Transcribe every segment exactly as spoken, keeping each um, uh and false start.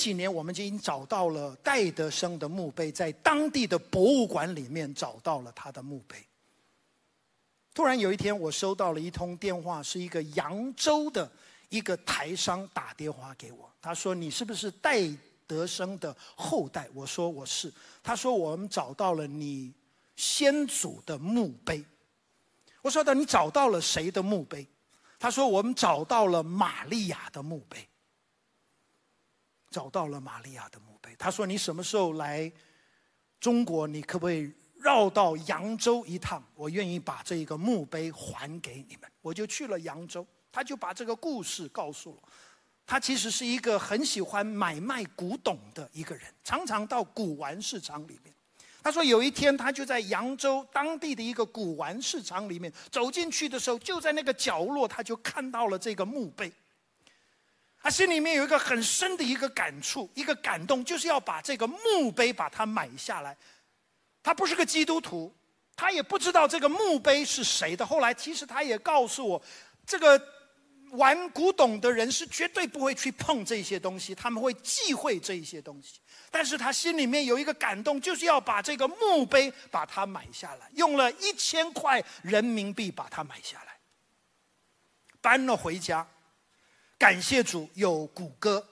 几年我们就已经找到了戴德生的墓碑，在当地的博物馆里面找到了他的墓碑。突然有一天，我收到了一通电话，是一个扬州的一个台商打电话给我，他说：“你是不是戴德生的后代？”我说：“我是。”他说：“我们找到了你先祖的墓碑。”我说：“你找到了谁的墓碑？”他说：“我们找到了玛利亚的墓碑。”找到了玛利亚的墓碑。他说：“你什么时候来中国？你可不可以绕到扬州一趟？我愿意把这个墓碑还给你们。”我就去了扬州，他就把这个故事告诉了。他其实是一个很喜欢买卖古董的一个人，常常到古玩市场里面。他说有一天他就在扬州当地的一个古玩市场里面走进去的时候，就在那个角落他就看到了这个墓碑。他心里面有一个很深的一个感触，一个感动，就是要把这个墓碑把它买下来。他不是个基督徒，他也不知道这个墓碑是谁的。后来其实他也告诉我，这个玩古董的人是绝对不会去碰这些东西，他们会忌讳这些东西。但是他心里面有一个感动，就是要把这个墓碑把它买下来，用了一千块人民币把它买下来，搬了回家。感谢主有谷歌，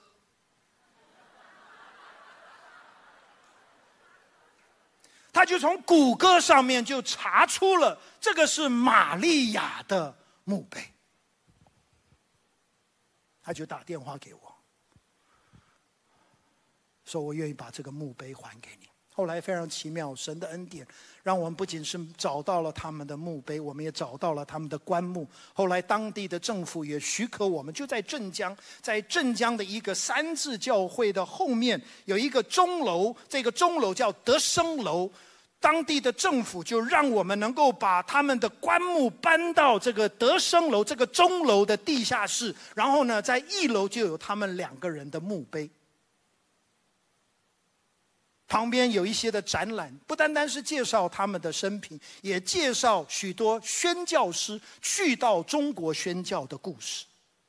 他就从谷歌上面就查出了这个是玛利亚的墓碑。他就打电话给我，说我愿意把这个墓碑还给你。后来非常奇妙，神的恩典让我们不仅是找到了他们的墓碑，我们也找到了他们的棺木。后来当地的政府也许可我们，就在镇江，在镇江的一个三字教会的后面有一个钟楼，这个钟楼叫德生楼。当地的政府就让我们能够把他们的棺木搬到这个德生楼这个钟楼的地下室，然后呢，在一楼就有他们两个人的墓碑。旁边有一些的展览，不单单是介绍他们的生平，也介绍许多宣教师去到中国宣教的故事。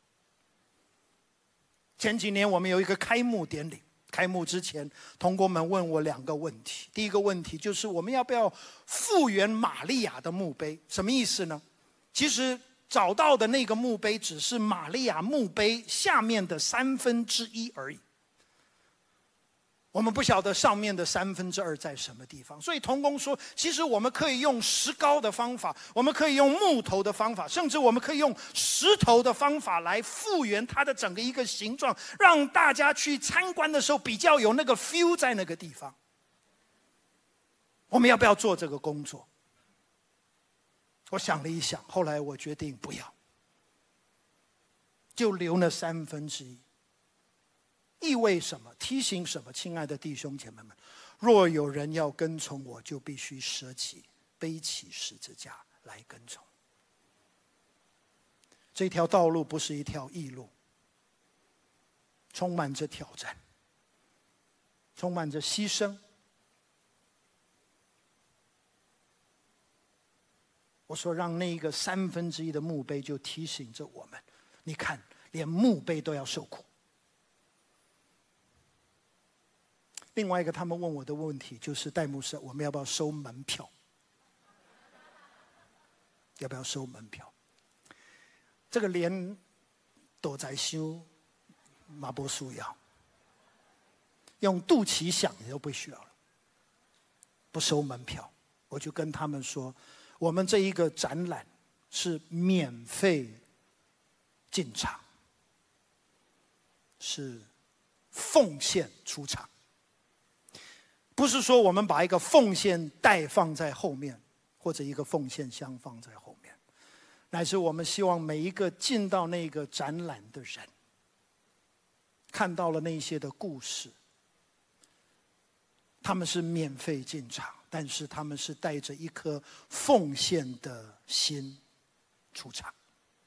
前几年我们有一个开幕典礼，开幕之前同工们问我两个问题。第一个问题就是我们要不要复原玛利亚的墓碑？什么意思呢？其实找到的那个墓碑只是玛利亚墓碑下面的三分之一而已，我们不晓得上面的三分之二在什么地方。所以同工说，其实我们可以用石膏的方法，我们可以用木头的方法，甚至我们可以用石头的方法来复原它的整个一个形状，让大家去参观的时候比较有那个 feel 在那个地方。我们要不要做这个工作？我想了一想，后来我决定不要，就留那三分之一。意味什么？提醒什么？亲爱的弟兄姐妹们，若有人要跟从我，就必须舍己，背起十字架来跟从。这条道路不是一条易路，充满着挑战，充满着牺牲。我说，让那个三分之一的墓碑就提醒着我们，你看，连墓碑都要受苦。另外一个他们问我的问题就是戴牧师，我们要不要收门票？要不要收门票？这个连都在修马波苏要用肚脐想也都不需要了，不收门票。我就跟他们说，我们这一个展览是免费进场，是奉献出场。不是说我们把一个奉献袋放在后面，或者一个奉献箱放在后面，乃是我们希望每一个进到那个展览的人，看到了那些的故事，他们是免费进场，但是他们是带着一颗奉献的心出场。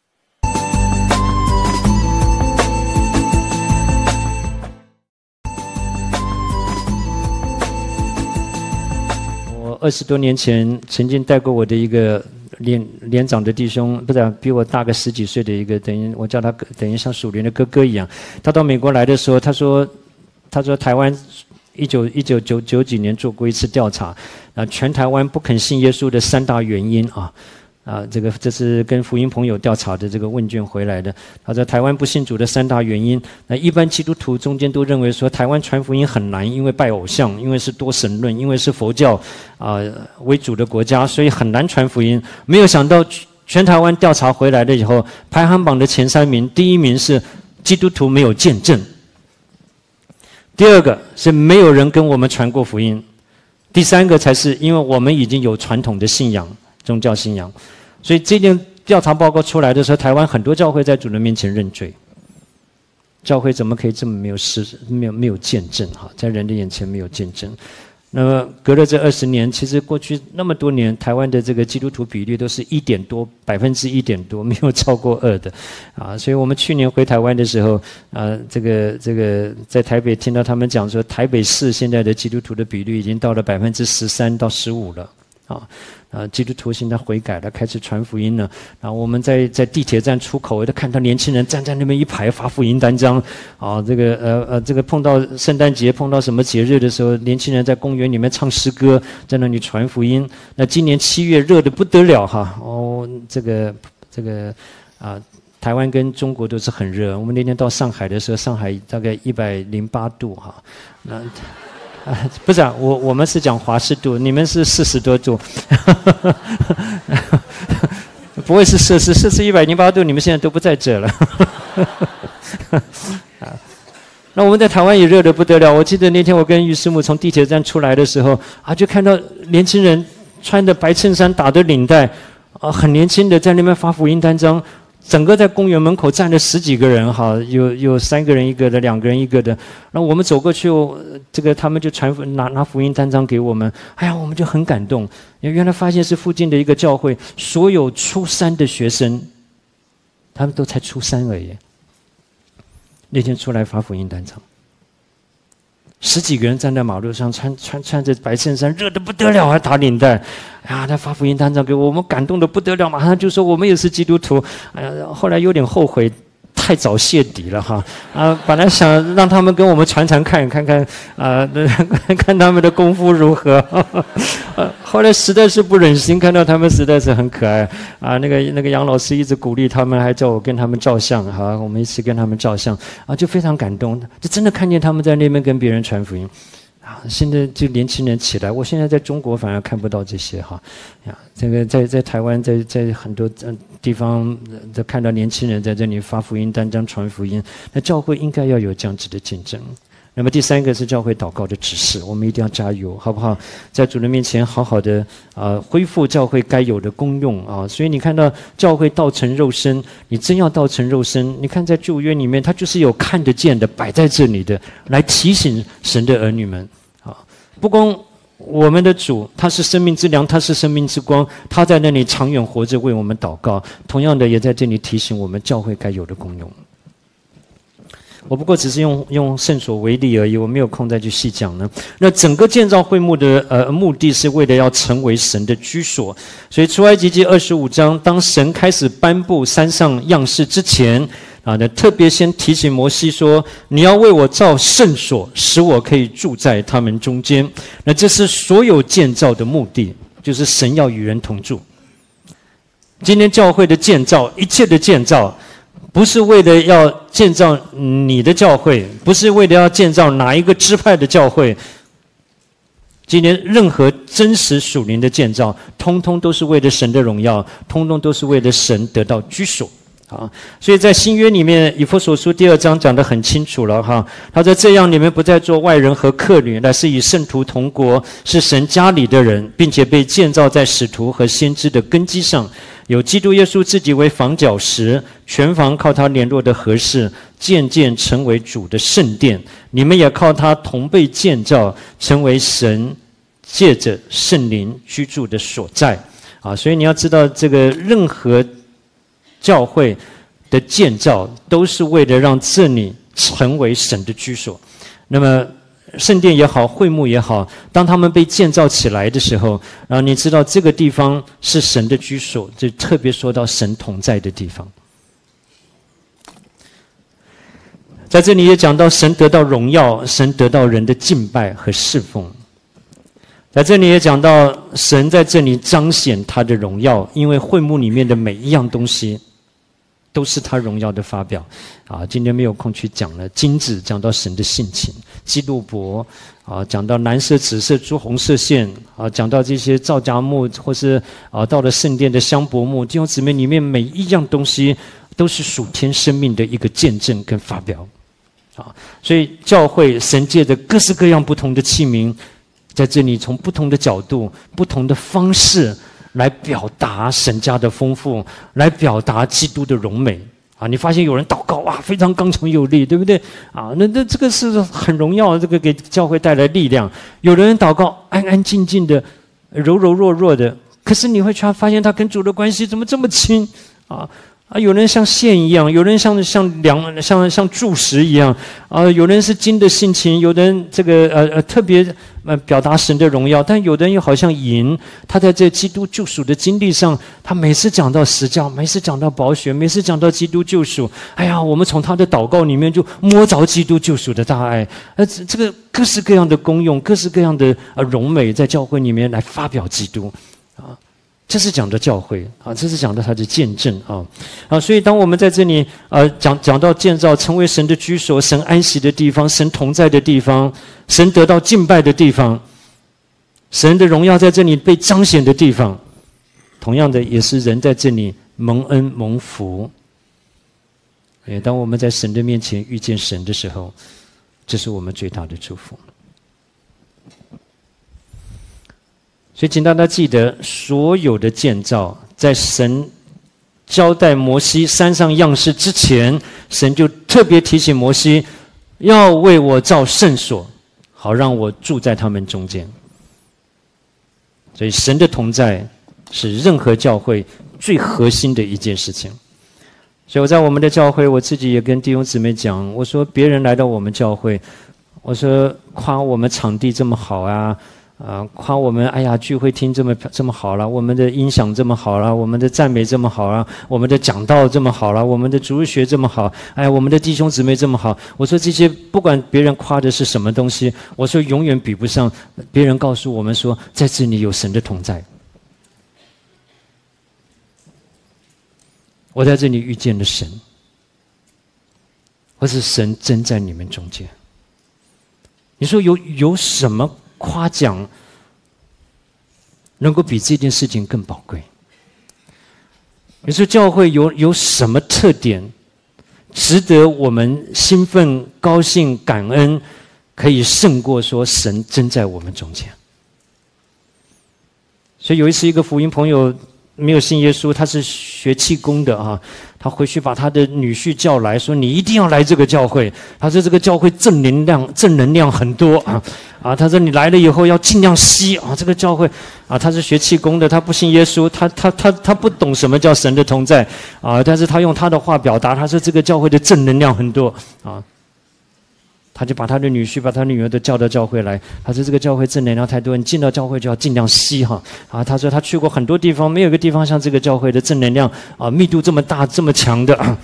我二十多年前曾经带过我的一个连连长的弟兄，不是比我大个十几岁的一个，等于我叫他等于像属灵的哥哥一样。他到美国来的时候，他说他他说台湾一九一九九九几年做过一次调查，啊，全台湾不肯信耶稣的三大原因啊。啊，这个这是跟福音朋友调查的这个问卷回来的。他说台湾不信主的三大原因，那一般基督徒中间都认为说台湾传福音很难，因为拜偶像，因为是多神论，因为是佛教啊、呃、为主的国家，所以很难传福音。没有想到全台湾调查回来了以后，排行榜的前三名，第一名是基督徒没有见证，第二个是没有人跟我们传过福音，第三个才是因为我们已经有传统的信仰，宗教信仰。所以这件调查报告出来的时候，台湾很多教会在主人面前认罪。教会怎么可以这么没有实没有没有见证哈，在人的眼前没有见证。那么隔了这二十年，其实过去那么多年，台湾的这个基督徒比率都是一点多，百分之一点多，没有超过二的啊。所以我们去年回台湾的时候，啊，这个这个在台北听到他们讲说，台北市现在的基督徒的比率已经到了百分之十三到十五了啊。啊，基督徒现在悔改了，开始传福音了。然后我们在在地铁站出口，都看到年轻人站在那边一排发福音单张。啊，这个呃呃，这个碰到圣诞节，碰到什么节日的时候，年轻人在公园里面唱诗歌，在那里传福音。那今年七月热得不得了哈！哦，这个这个啊，台湾跟中国都是很热。我们那天到上海的时候，上海大概一百零八度哈。那。啊，不是啊，我我们是讲华氏度，你们是四十多度，不会是摄氏，摄氏一百零八度，你们现在都不在这了。啊，那我们在台湾也热得不得了。我记得那天我跟于师母从地铁站出来的时候，啊，就看到年轻人穿着白衬衫，打着领带，啊，很年轻的在那边发福音单张。整个在公园门口站了十几个人，哈，有有三个人一个的，两个人一个的。然后我们走过去，这个他们就传拿拿福音单张给我们。哎呀，我们就很感动，因为原来发现是附近的一个教会，所有初三的学生，他们都才初三而已。那天出来发福音单张，十几个人站在马路上，穿穿穿着白衬衫，热得不得了，还打领带。啊，他发福音单张给我，我们感动得不得了，马上就说我们也是基督徒。哎呀，后来有点后悔，太早泄底了哈。啊，本来想让他们跟我们传传看，看看啊，看他们的功夫如何。啊，后来实在是不忍心，看到他们实在是很可爱啊。那个那个杨老师一直鼓励他们，还叫我跟他们照相哈，我们一起跟他们照相啊，就非常感动，就真的看见他们在那边跟别人传福音。啊，现在就年轻人起来，我现在在中国反而看不到这些哈，呀，这个在在台湾，在在很多地方都看到年轻人在这里发福音单张传福音，那教会应该要有这样子的见证。那么第三个是教会祷告的指示，我们一定要加油，好不好？在主人面前好好的啊、呃，恢复教会该有的功用啊。所以你看到教会道成肉身，你真要道成肉身，你看在旧约里面，它就是有看得见的摆在这里的，来提醒神的儿女们。不光我们的主，他是生命之粮，他是生命之光，他在那里长远活着为我们祷告，同样的也在这里提醒我们教会该有的功用。我不过只是用用圣所为例而已，我没有空再去细讲呢。那整个建造会幕的呃目的是为了要成为神的居所，所以出埃及记二十五章，当神开始颁布山上样式之前啊，那特别先提醒摩西说：“你要为我造圣所，使我可以住在他们中间。”那这是所有建造的目的，就是神要与人同住。今天教会的建造，一切的建造，不是为了要建造你的教会，不是为了要建造哪一个支派的教会。今天任何真实属灵的建造，通通都是为了神的荣耀，通通都是为了神得到居所。啊，所以在新约里面，以弗所书第二章讲得很清楚了哈。他说：“这样你们不再做外人和客旅，乃是与圣徒同国，是神家里的人，并且被建造在使徒和先知的根基上，有基督耶稣自己为房角石，全房靠他联络的合适，渐渐成为主的圣殿。你们也靠他同被建造，成为神借着圣灵居住的所在。”啊，所以你要知道，这个任何教会的建造都是为了让这里成为神的居所。那么圣殿也好，会幕也好，当他们被建造起来的时候，然后你知道这个地方是神的居所，就特别说到神同在的地方。 在这里也讲到神得到荣耀，神得到人的敬拜和侍奉。在这里也讲到神在这里彰显他的荣耀，因为会幕里面的每一样东西都是他荣耀的发表啊！今天没有空去讲了。金子讲到神的性情，基路伯啊讲到蓝色、紫色、朱红色线啊，讲到这些皂荚木，或是啊到了圣殿的香柏木，弟兄姊妹，里面每一样东西都是属天生命的一个见证跟发表啊！所以教会神界的各式各样不同的器皿，在这里从不同的角度、不同的方式来表达神家的丰富，来表达基督的荣美啊！你发现有人祷告哇，非常刚强有力，对不对啊？那那这个是很荣耀，这个给教会带来力量。有的人祷告安安静静的、柔柔弱弱的，可是你会发现他跟主的关系怎么这么亲啊？啊，有人像线一样，有人像像梁像像柱石一样啊，有人是金的性情，有的人这个呃呃特别呃表达神的荣耀，但有的人又好像银，他在这基督救赎的经历上，他每次讲到十架，每次讲到宝血，每次讲到基督救赎，哎呀，我们从他的祷告里面就摸着基督救赎的大爱，呃，这个各式各样的功用，各式各样的呃荣美，在教会里面来发表基督啊。这是讲的教会啊，这是讲的他的见证啊啊！所以当我们在这里呃讲讲到建造成为神的居所、神安息的地方、神同在的地方、神得到敬拜的地方、神的荣耀在这里被彰显的地方，同样的也是人在这里蒙恩蒙福。哎，当我们在神的面前遇见神的时候，这是我们最大的祝福。所以请大家记得，所有的建造在神交代摩西山上样式之前，神就特别提醒摩西，要为我造圣所，好让我住在他们中间。所以神的同在是任何教会最核心的一件事情。所以我在我们的教会，我自己也跟弟兄姊妹讲，我说别人来到我们教会，我说夸我们场地这么好啊，啊，夸我们，哎呀，聚会厅这么这么好了，我们的音响这么好了，我们的赞美这么好了，我们的讲道这么好了，我们的主日学这么好，哎，我们的弟兄姊妹这么好。我说这些不管别人夸的是什么东西，我说永远比不上别人告诉我们说，在这里有神的同在。我在这里遇见了神，或是神真在你们中间。你说有有什么夸奖能够比这件事情更宝贵？你说教会有有什么特点值得我们兴奋、高兴、感恩，可以胜过说神真在我们中间？所以有一次，一个福音朋友没有信耶稣，他是学气功的啊，他回去把他的女婿叫来说，你一定要来这个教会，他说这个教会正能量正能量很多啊啊，他说你来了以后要尽量吸啊，这个教会啊，他是学气功的，他不信耶稣，他他他他不懂什么叫神的同在啊，但是他用他的话表达，他说这个教会的正能量很多啊。他就把他的女婿、把他女儿都叫到教会来。他说：“这个教会正能量太多，你进到教会就要尽量吸哈。”啊，他说他去过很多地方，没有一个地方像这个教会的正能量啊，密度这么大、这么强的。啊、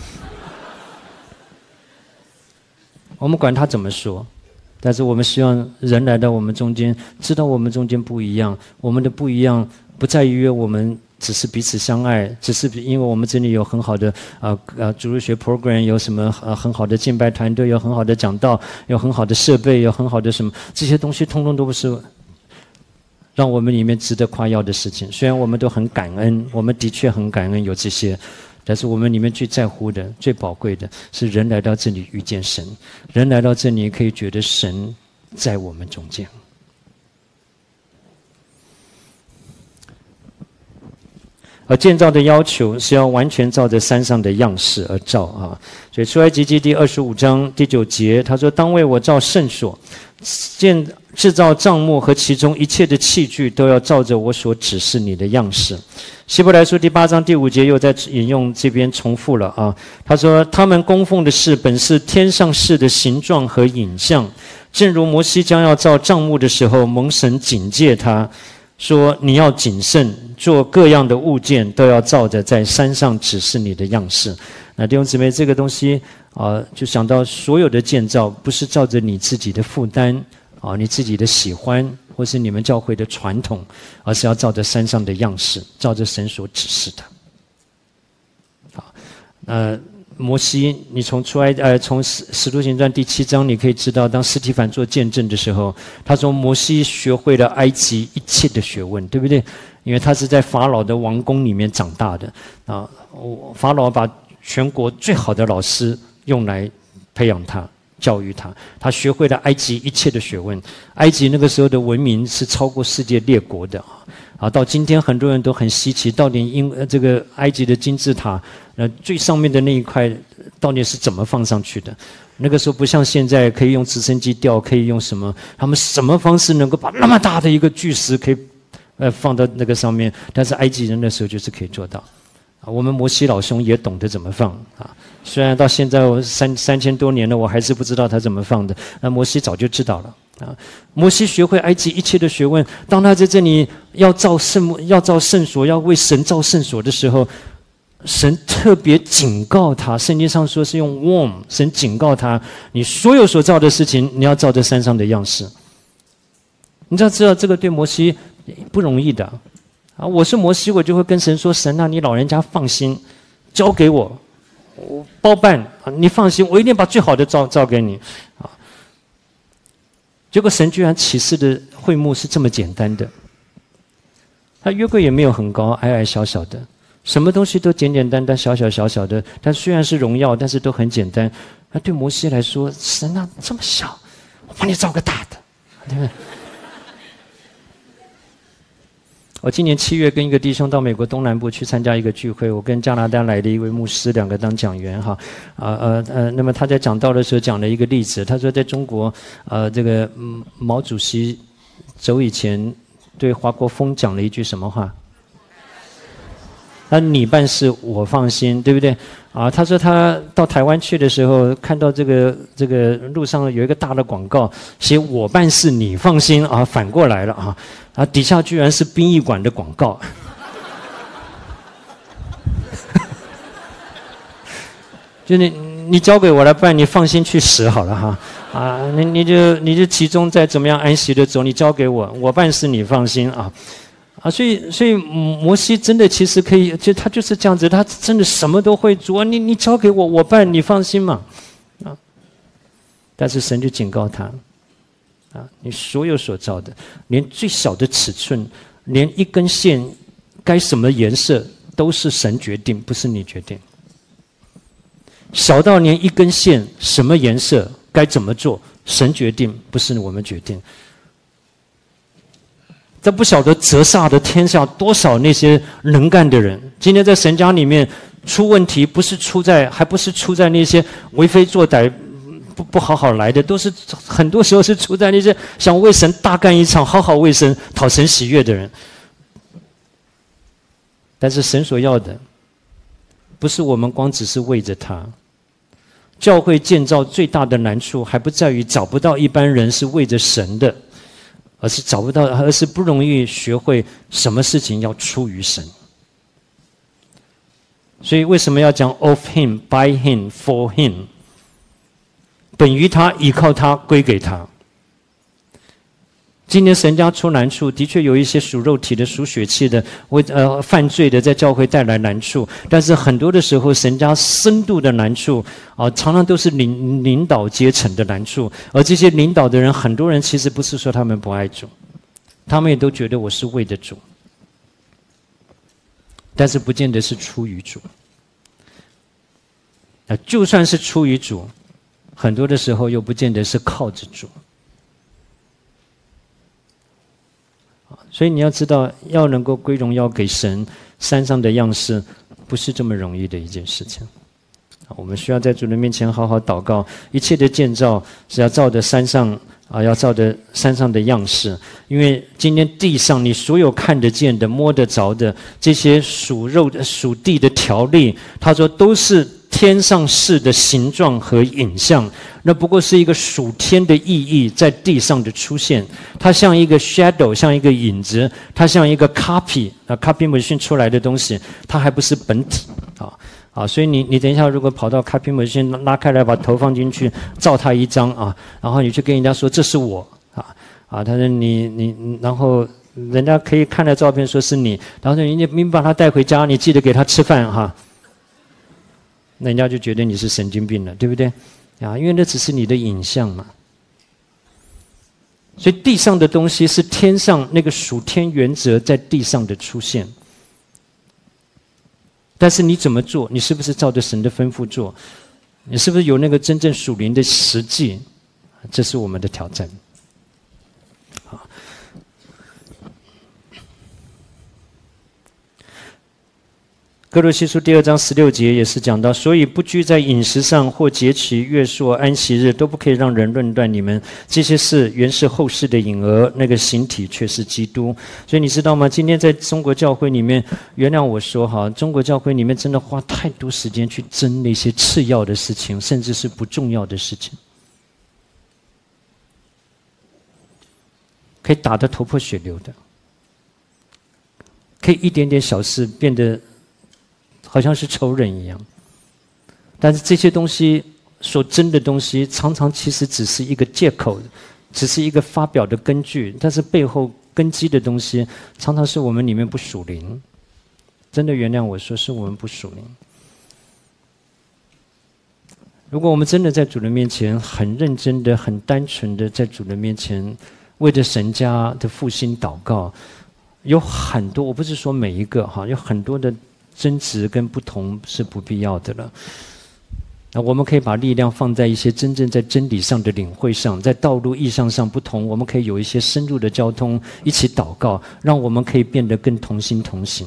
我们管他怎么说，但是我们希望人来到我们中间，知道我们中间不一样。我们的不一样不在于我们只是彼此相爱，只是因为我们这里有很好的呃呃主日学 program， 有什么呃很好的敬拜团队，有很好的讲道，有很好的设备，有很好的什么，这些东西通通都不是让我们里面值得夸耀的事情。虽然我们都很感恩，我们的确很感恩有这些，但是我们里面最在乎的、最宝贵的是人来到这里遇见神，人来到这里可以觉得神在我们中间。而建造的要求是要完全照着山上的样式而造啊，所以出埃及记第二十五章第九节，他说：“当为我造圣所，建制造帐幕和其中一切的器具，都要照着我所指示你的样式。”希伯来书第八章第五节又在引用这边重复了啊，他说：“他们供奉的事本是天上事的形状和影像，正如摩西将要造帐幕的时候，蒙神警戒他。” 说你要谨慎，做各样的物件都要照着在山上指示你的样式。那弟兄姊妹，这个东西啊、呃，就想到所有的建造不是照着你自己的负担啊、呃，你自己的喜欢，或是你们教会的传统，而是要照着山上的样式，照着神所指示的。好，呃。摩西，你从出埃呃从使使徒行传第七章，你可以知道，当司提反做见证的时候，他说摩西学会了埃及一切的学问，对不对？因为他是在法老的王宫里面长大的啊，法老把全国最好的老师用来培养他、教育他，他学会了埃及一切的学问。埃及那个时候的文明是超过世界列国的啊。啊，到今天很多人都很稀奇，到底因这个埃及的金字塔，呃，最上面的那一块到底是怎么放上去的？那个时候不像现在可以用直升机吊，可以用什么？他们什么方式能够把那么大的一个巨石可以呃放到那个上面？但是埃及人那时候就是可以做到。啊，我们摩西老兄也懂得怎么放啊。虽然到现在我三三千多年了，我还是不知道他怎么放的。那摩西早就知道了。啊，摩西学会埃及一切的学问。当他在这里要造圣要造圣所，要为神造圣所的时候，神特别警告他。圣经上说是用 warn， 神警告他：你所有所造的事情，你要照着山上的样式。你知道，知道这个对摩西不容易的啊！我是摩西，我就会跟神说：神啊，你老人家放心，交给我，我包办啊！你放心，我一定把最好的照照给你啊！结果神居然启示的会幕是这么简单的，他约柜也没有很高，矮矮小小的，什么东西都简简单单、小小小小的。但虽然是荣耀，但是都很简单。那对摩西来说，神啊这么小，我帮你造个大的，对不对？我今年七月跟一个弟兄到美国东南部去参加一个聚会，我跟加拿大来的一位牧师两个当讲员哈，啊呃呃，那么他在讲道的时候讲了一个例子，他说在中国，呃这个嗯毛主席走以前对华国锋讲了一句什么话？那你办事我放心，对不对？啊，他说他到台湾去的时候，看到这个这个路上有一个大的广告，写我办事你放心啊，反过来了啊，啊底下居然是殡仪馆的广告，就你你交给我来办，你放心去死好了哈，啊你你就你就其中再怎么样安息的走，你交给我，我办事你放心啊。啊，所以，所以摩西真的其实可以，就他就是这样子，他真的什么都会做。你你交给我，我办，你放心嘛，啊。但是神就警告他，啊，你所有所造的，连最小的尺寸，连一根线该什么颜色，都是神决定，不是你决定。小到连一根线什么颜色该怎么做，神决定，不是我们决定。这不晓得折煞的天下多少那些能干的人。今天在神家里面出问题，不是出在，还不是出在那些为非作歹、不不好好来的，都是很多时候是出在那些想为神大干一场、好好为神讨神喜悦的人。但是神所要的，不是我们光只是为着他。教会建造最大的难处，还不在于找不到一般人是为着神的。而是找不到，而是不容易学会什么事情要出于神。所以为什么要讲 of him, by him, for him？ 本于他，依靠他，归给他。今年神家出难处，的确有一些属肉体的、属血气的、为呃犯罪的，在教会带来难处。但是很多的时候，神家深度的难处啊、呃，常常都是领领导阶层的难处。而这些领导的人，很多人其实不是说他们不爱主，他们也都觉得我是为着主，但是不见得是出于主。啊，就算是出于主，很多的时候又不见得是靠着主。所以你要知道，要能够归荣耀给神，山上的样式不是这么容易的一件事情。我们需要在主的面前好好祷告，一切的建造是要照着山上啊，要照着山上的样式。因为今天地上你所有看得见的、摸得着的这些属肉、属地的条例，他说都是天上事的形状和影像，那不过是一个属天的意义在地上的出现。它像一个 shadow， 像一个影子，它像一个 copy 啊 copy machine 出来的东西，它还不是本体啊啊！所以你你等一下，如果跑到 copy machine 拉开来，把头放进去，照它一张啊，然后你去跟人家说这是我啊啊！他说你你然后。人家可以看了照片说是你，然后你你把他带回家，你记得给他吃饭哈。那人家就觉得你是神经病了，对不对？啊，因为那只是你的影像嘛。所以地上的东西是天上那个属天原则在地上的出现。但是你怎么做？你是不是照着神的吩咐做？你是不是有那个真正属灵的实际？这是我们的挑战。好。哥罗西书第二章十六节也是讲到，所以不拘在饮食上或节期、月朔、安息日，都不可以让人论断你们。这些事原是后世的影儿，那个形体却是基督。所以你知道吗？今天在中国教会里面，原谅我说哈，中国教会里面真的花太多时间去争那些次要的事情，甚至是不重要的事情，可以打得头破血流的，可以一点点小事变得好像是仇人一样，但是这些东西所争的东西，常常其实只是一个借口，只是一个发表的根据，但是背后根基的东西，常常是我们里面不属灵。真的原谅我说，是我们不属灵。如果我们真的在主人面前很认真的、很单纯的在主人面前为着神家的复兴祷告，有很多，我不是说每一个哈，有很多的争执跟不同是不必要的了。那我们可以把力量放在一些真正在真理上的领会上，在道路意向上不同，我们可以有一些深入的交通，一起祷告，让我们可以变得更同心同行，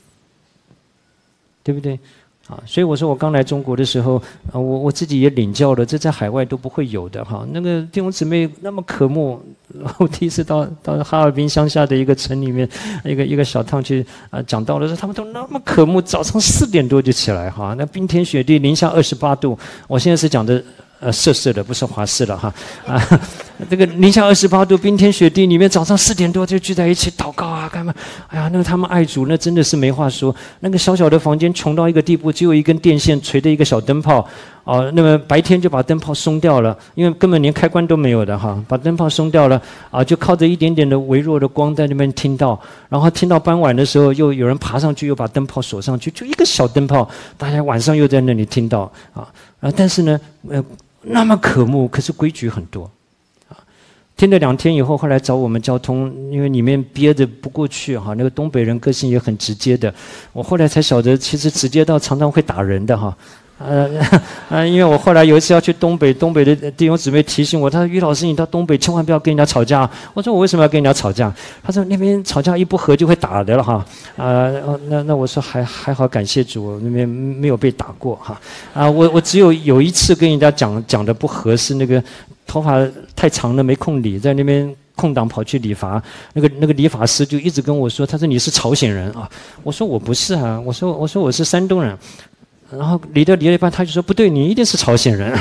对不对？啊，所以我说我刚来中国的时候，啊，我我自己也领教了，这在海外都不会有的哈。那个弟兄姊妹那么渴慕，我第一次到到哈尔滨乡下的一个城里面，一个一个小趟去啊讲道的时候，他们都那么渴慕，早上四点多就起来哈，那冰天雪地，零下二十八度。我现在是讲的呃摄氏的，不是华氏了哈啊，这个零下二十八度，冰天雪地里面，早上四点多就聚在一起祷告啊，干嘛？哎呀，那个他们爱主，那真的是没话说。那个小小的房间穷到一个地步，只有一根电线垂着一个小灯泡，哦，那么白天就把灯泡松掉了，因为根本连开关都没有的哈，把灯泡松掉了啊，就靠着一点点的微弱的光在那边听到，然后听到傍晚的时候，又有人爬上去，又把灯泡锁上去，就一个小灯泡，大家晚上又在那里听到啊啊，但是呢，呃。那么渴慕，可是规矩很多，啊，听了两天以后，后来找我们交通，因为里面憋着不过去哈，那个东北人个性也很直接的，我后来才晓得，其实直接到常常会打人的哈，呃呃，因为我后来有一次要去东北，东北的弟兄姊妹提醒我，他说于老师，你到东北千万不要跟人家吵架。我说我为什么要跟人家吵架？他说那边吵架一不和就会打的了哈，啊、呃，那那我说还还好，感谢主，那边没有被打过哈，啊，我我只有有一次跟人家讲讲的不合适，那个头发太长了没空理，在那边空档跑去理发，那个那个理发师就一直跟我说，他说你是朝鲜人啊，我说我不是啊，我说我说我是山东人。然后理着理了一半，他就说不对，你一定是朝鲜人。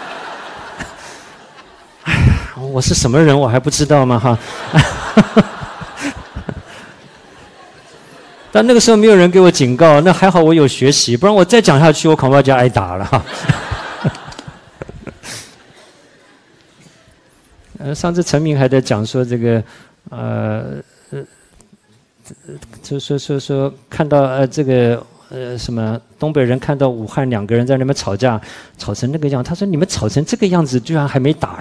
哎呀，我是什么人我还不知道吗？哈。但那个时候没有人给我警告，那还好我有学习，不然我再讲下去，我恐怕就挨打了哈。呃，上次陈明还在讲说这个，呃，就说说说看到呃这个。呃，什么东北人看到武汉两个人在那边吵架，吵成那个样，他说你们吵成这个样子，居然还没打。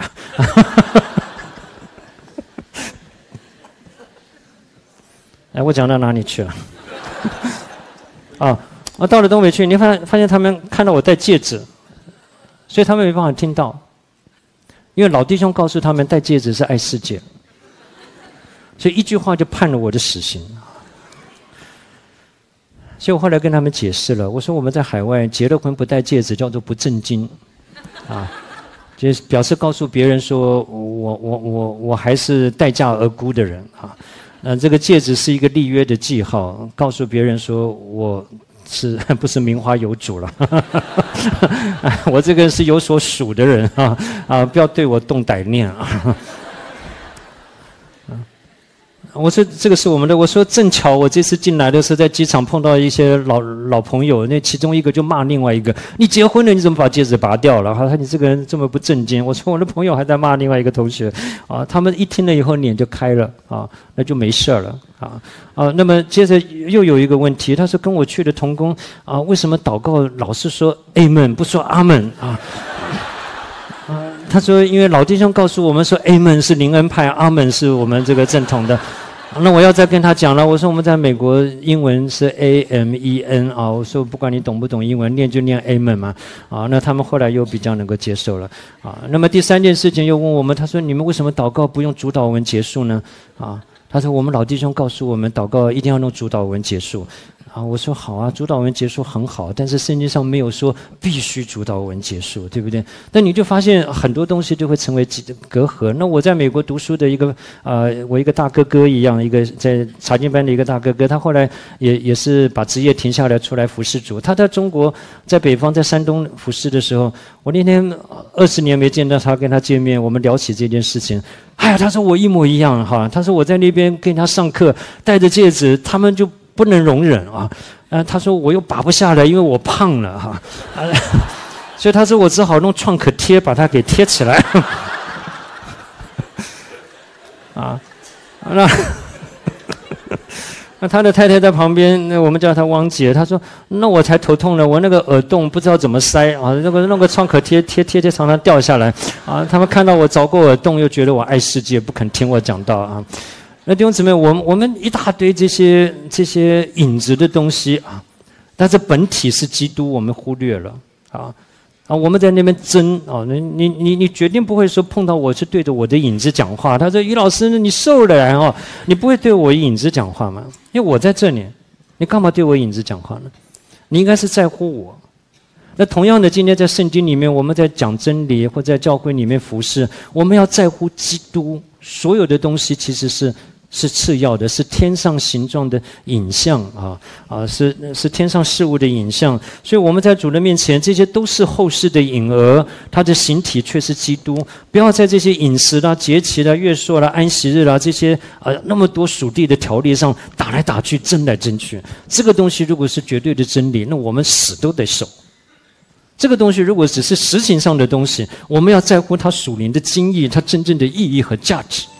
哎，我讲到哪里去了？啊，我到了东北去，你发发现他们看到我戴戒指，所以他们没办法听到，因为老弟兄告诉他们戴戒指是爱世界，所以一句话就判了我的死刑。所以我后来跟他们解释了，我说我们在海外结了婚不戴戒指叫做不正经，啊，就是表示告诉别人说我我我我还是待价而沽的人啊，那这个戒指是一个立约的记号，告诉别人说我是不是名花有主了？我这个人是有所属的人啊啊！不要对我动歹念啊！我说这个是我们的。我说正巧我这次进来的时候，在机场碰到一些老老朋友，那其中一个就骂另外一个：“你结婚了，你怎么把戒指拔掉了？”他说：“你这个人这么不正经。”我说我的朋友还在骂另外一个同学，啊，他们一听了以后脸就开了啊，那就没事了啊啊。那么接着又有一个问题，他说跟我去的同工啊，为什么祷告老是说 Amen 不说阿门啊？啊，他说因为老弟兄告诉我们说 Amen 是灵恩派，阿门是我们这个正统的。那我要再跟他讲了，我说我们在美国英文是 A M E N 啊，我说不管你懂不懂英文，念就念 Amen 嘛，啊，那他们后来又比较能够接受了，啊，那么第三件事情又问我们，他说你们为什么祷告不用主祷文结束呢？啊，他说我们老弟兄告诉我们，祷告一定要用主祷文结束。啊，我说好啊，主祷文结束很好，但是圣经上没有说必须主祷文结束，对不对？但你就发现很多东西就会成为隔阂。那我在美国读书的一个呃，我一个大哥哥一样，一个在查经班的一个大哥哥，他后来也也是把职业停下来出来服侍主。他在中国，在北方，在山东服侍的时候，我那天二十年没见到他，跟他见面，我们聊起这件事情。哎呀，他说我一模一样哈，他说我在那边跟他上课，戴着戒指，他们就不能容忍啊，呃，他说我又拔不下来，因为我胖了哈，啊，所以他说我只好弄创可贴把它给贴起来，啊，那那他的太太在旁边，那我们叫她汪姐，她说那我才头痛呢，我那个耳洞不知道怎么塞啊，那个那个创可贴贴贴贴常常掉下来啊，他们看到我凿过耳洞，又觉得我爱世界，不肯听我讲道啊。那弟兄姊妹，我们我们一大堆这些这些影子的东西啊，但是本体是基督，我们忽略了啊啊！我们在那边争啊，你你你你决定不会说碰到我是对着我的影子讲话。他说：“于老师，你瘦了然后你不会对我影子讲话吗？因为我在这里，你干嘛对我影子讲话呢？你应该是在乎我。”那同样的，今天在圣经里面，我们在讲真理或在教会里面服侍，我们要在乎基督，所有的东西其实是。是次要的，是天上形状的影像啊啊，是是天上事物的影像。所以我们在主的面前，这些都是后世的影儿，它的形体却是基督。不要在这些饮食啦、节期啦、月朔啦、安息日啦这些呃那么多属地的条例上打来打去、争来争去。这个东西如果是绝对的真理，那我们死都得守。这个东西如果只是实情上的东西，我们要在乎它属灵的精义，它真正的意义和价值。